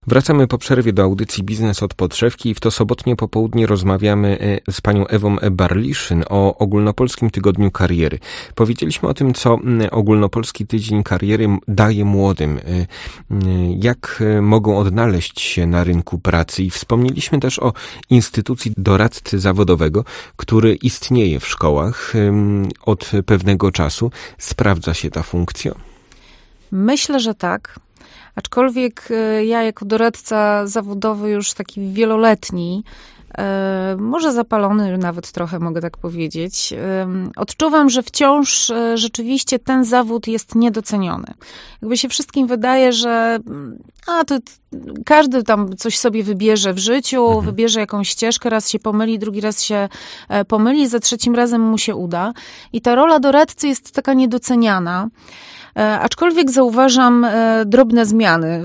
Wracamy po przerwie do audycji Biznes od podszewki i w to sobotnie popołudnie rozmawiamy z panią Ewą Barliszyn o Ogólnopolskim Tygodniu Kariery. Powiedzieliśmy o tym, co Ogólnopolski Tydzień Kariery daje młodym, jak mogą odnaleźć się na rynku pracy i wspomnieliśmy też o instytucji doradcy zawodowego, który istnieje w szkołach od pewnego czasu. Sprawdza się ta funkcja? Myślę, że tak. Aczkolwiek ja jako doradca zawodowy już taki wieloletni, może zapalony nawet trochę, mogę tak powiedzieć, odczuwam, że wciąż rzeczywiście ten zawód jest niedoceniony. Jakby się wszystkim wydaje, że to każdy tam coś sobie wybierze w życiu, wybierze jakąś ścieżkę, raz się pomyli, drugi raz się pomyli, za trzecim razem mu się uda. I ta rola doradcy jest taka niedoceniana. Aczkolwiek zauważam drobne zmiany.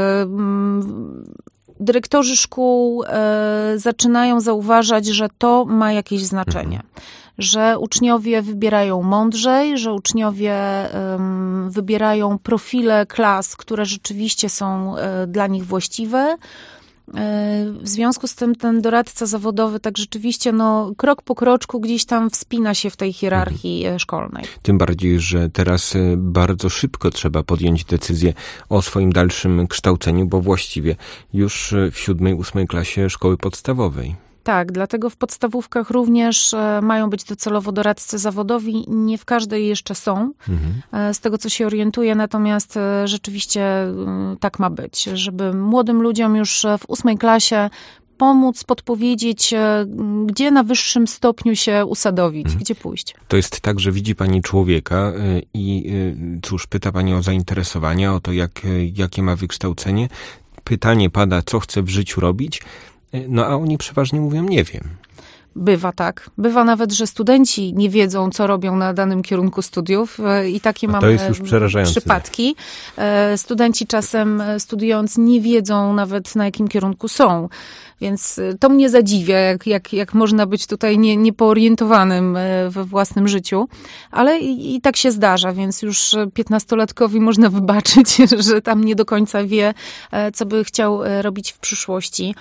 Dyrektorzy szkół zaczynają zauważać, że to ma jakieś znaczenie. Że uczniowie wybierają mądrzej, że uczniowie wybierają profile klas, które rzeczywiście są dla nich właściwe. W związku z tym ten doradca zawodowy tak rzeczywiście krok po kroczku gdzieś tam wspina się w tej hierarchii szkolnej. Tym bardziej, że teraz bardzo szybko trzeba podjąć decyzję o swoim dalszym kształceniu, bo właściwie już w 7., 8. klasie szkoły podstawowej. Tak, dlatego w podstawówkach również mają być docelowo doradcy zawodowi. Nie w każdej jeszcze są, z tego co się orientuję, natomiast rzeczywiście tak ma być, żeby młodym ludziom już w 8. klasie pomóc, podpowiedzieć, gdzie na wyższym stopniu się usadowić, gdzie pójść. To jest tak, że widzi pani człowieka i cóż, pyta pani o zainteresowania, o to, jakie ma wykształcenie. Pytanie pada, co chce w życiu robić. A oni przeważnie mówią, nie wiem. Bywa tak. Bywa nawet, że studenci nie wiedzą, co robią na danym kierunku studiów i takie mamy to jest już przerażające przypadki. Studenci czasem studiując nie wiedzą nawet, na jakim kierunku są. Więc to mnie zadziwia, jak można być tutaj niepoorientowanym we własnym życiu. Ale i tak się zdarza, więc już 15-latkowi można wybaczyć, że tam nie do końca wie, co by chciał robić w przyszłości.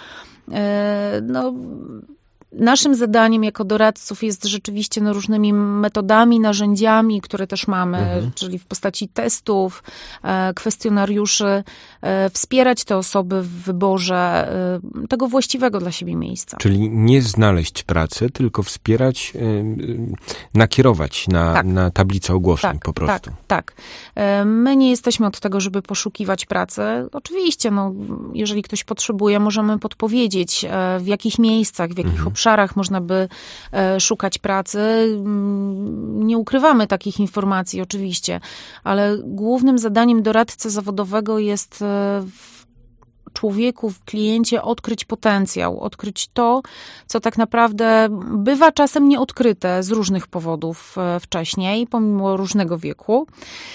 Naszym zadaniem jako doradców jest rzeczywiście różnymi metodami, narzędziami, które też mamy, czyli w postaci testów, kwestionariuszy, wspierać te osoby w wyborze tego właściwego dla siebie miejsca. Czyli nie znaleźć pracy, tylko wspierać, nakierować na tablicę ogłoszeń po prostu. Tak. My nie jesteśmy od tego, żeby poszukiwać pracy. Oczywiście, jeżeli ktoś potrzebuje, możemy podpowiedzieć, w jakich miejscach, w jakich obszarach można by szukać pracy. Nie ukrywamy takich informacji oczywiście, ale głównym zadaniem doradcy zawodowego jest w człowieku, w kliencie odkryć potencjał, odkryć to, co tak naprawdę bywa czasem nieodkryte z różnych powodów wcześniej, pomimo różnego wieku.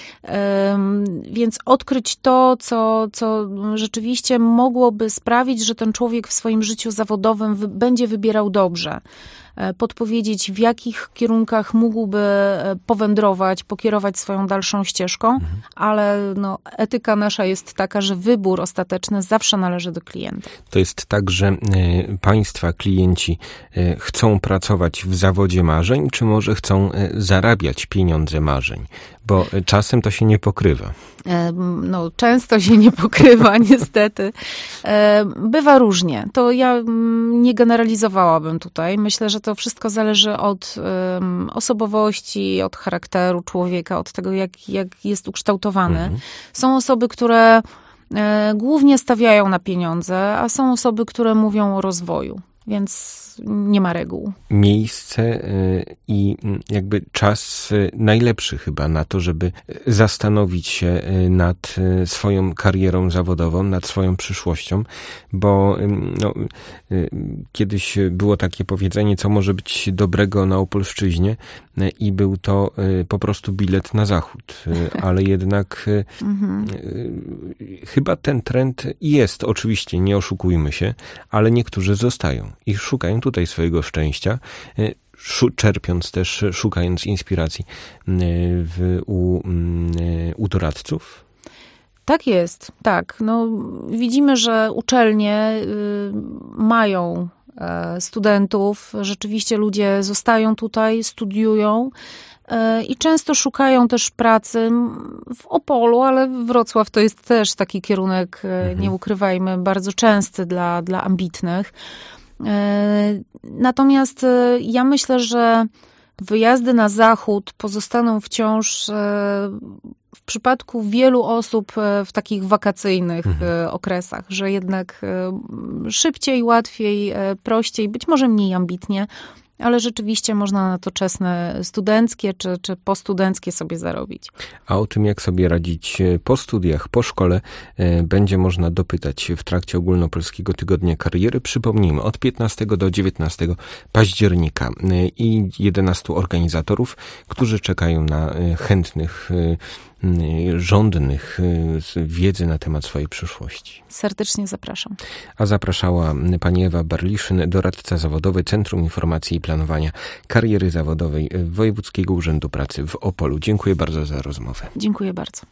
Więc odkryć to, co rzeczywiście mogłoby sprawić, że ten człowiek w swoim życiu zawodowym będzie wybierał dobrze. Podpowiedzieć, w jakich kierunkach mógłby powędrować, pokierować swoją dalszą ścieżką, ale etyka nasza jest taka, że wybór ostateczny zawsze należy do klienta. To jest tak, że państwa klienci chcą pracować w zawodzie marzeń, czy może chcą zarabiać pieniądze marzeń? Bo czasem to się nie pokrywa. Często się nie pokrywa, niestety. Bywa różnie. To ja nie generalizowałabym tutaj. Myślę, że to wszystko zależy od osobowości, od charakteru człowieka, od tego, jak jest ukształtowany. Są osoby, które głównie stawiają na pieniądze, a są osoby, które mówią o rozwoju. Więc nie ma reguł. Miejsce i jakby czas najlepszy chyba na to, żeby zastanowić się nad swoją karierą zawodową, nad swoją przyszłością, bo kiedyś było takie powiedzenie, co może być dobrego na Opolszczyźnie i był to po prostu bilet na zachód, ale jednak chyba ten trend jest, oczywiście nie oszukujmy się, ale niektórzy zostają i szukają tutaj swojego szczęścia, czerpiąc też, szukając inspiracji u doradców. Tak jest, tak. No, widzimy, że uczelnie mają studentów, rzeczywiście ludzie zostają tutaj, studiują i często szukają też pracy w Opolu, ale Wrocław to jest też taki kierunek, nie ukrywajmy, bardzo częsty dla ambitnych. Natomiast ja myślę, że wyjazdy na zachód pozostaną wciąż w przypadku wielu osób w takich wakacyjnych okresach, że jednak szybciej, łatwiej, prościej, być może mniej ambitnie, ale rzeczywiście można na to czesne studenckie czy postudenckie sobie zarobić. A o tym, jak sobie radzić po studiach, po szkole, będzie można dopytać w trakcie Ogólnopolskiego Tygodnia Kariery. Przypomnijmy, od 15 do 19 października i 11 organizatorów, którzy czekają na chętnych, żądnych wiedzy na temat swojej przyszłości. Serdecznie zapraszam. A zapraszała pani Ewa Barliszyn, doradca zawodowy Centrum Informacji i Planowania Kariery Zawodowej Wojewódzkiego Urzędu Pracy w Opolu. Dziękuję bardzo za rozmowę. Dziękuję bardzo.